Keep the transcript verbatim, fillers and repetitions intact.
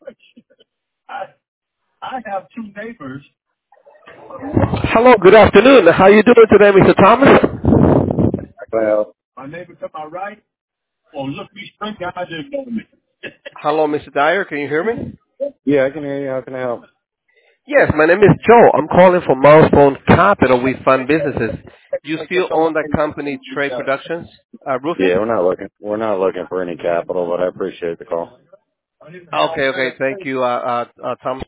I I have two neighbors. Hello, good afternoon. How you doing today, Mister Thomas? Well, My neighbor to my right. Oh, look, these three guys in front of me. Hello, Mister Dyer. Can you hear me? yeah, I can hear you. How can I help? Yes, my name is Joe. I'm calling from Milestone Capital. We fund businesses. You still own that company, Trade Productions, uh, Yeah, roofing? we're not looking. We're not looking for any capital, but I appreciate the call. Okay, okay. Thank you, uh, uh, uh, Thomas.